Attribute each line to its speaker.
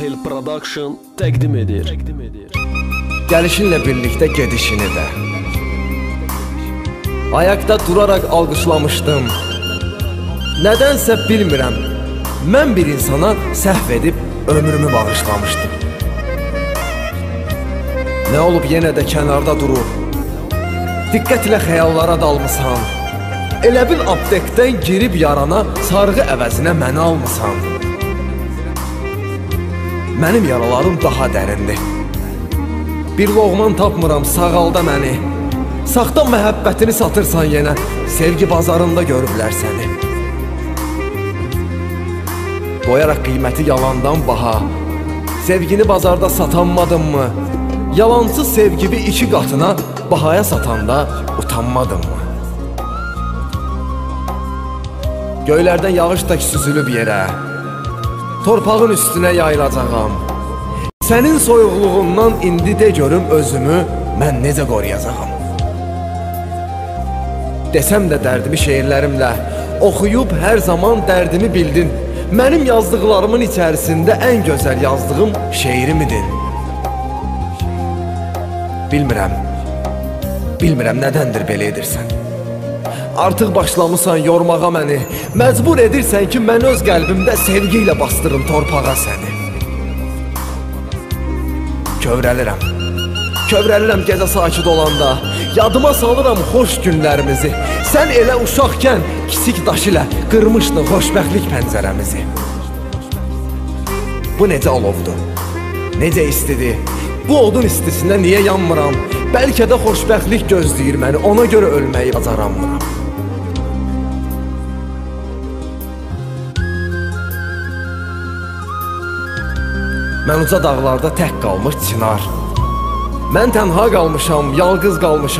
Speaker 1: Sahil Production təqdim edir.
Speaker 2: Gəlişinlə birlikdə gedişini də ayaqda duraraq alqışlamışdım. Nədənsə bilmirəm, mən bir insana səhv edib ömrümü bağışlamışdım. Nə olub yenə də kənarda durub diqqətlə xəyallara dalmısan. Elə bil aptekdən girib yarana sarğı əvəzinə məni almısan. Mənim yaralarım daha dərindir. Bir loğman tapmıram, sağalda məni. Saxta məhəbbətini satırsan yenə, sevgi bazarında görüblər səni. Qoyaraq qiyməti yalandan baha, sevgini bazarda satanmadın mı? Yalansız sevgimi 2 qatına bahaya satanda utanmadın mı? Göylərdən yağış tək süzülüb yerə, torpağın üstünə yayılacağam. Sənin soyuqluğundan indi de görüm özümü mən necə qoruyacağam. Desəm də dərdimi şeirlərimlə, oxuyub hər zaman dərdimi bildin. Mənim yazdıqlarımın içərisində ən gözəl yazdığım şeirimidin. Bilmirəm nədəndir belə edirsən. Artıq başlamısan yormağa məni. Məcbur edirsən ki, mən öz qəlbimdə sevgi ilə bastırım torpağa səni. Kövrəlirəm gecə sakit olanda. Yadıma salıram xoş günlərimizi. Sən elə uşaqkən kiçik daş ilə qırmışdın xoşbəxtlik pəncərəmizi. Bu necə alovdur, necə istidir. Bu odun istisində niyə yanmıram? Bəlkə də xoşbəxtlik gözləyir məni, ona görə ölməyi bacaranmıram. Mən uca dağlarda tək qalmış çınar. Mən tənha qalmışam, yalqız qalmışam.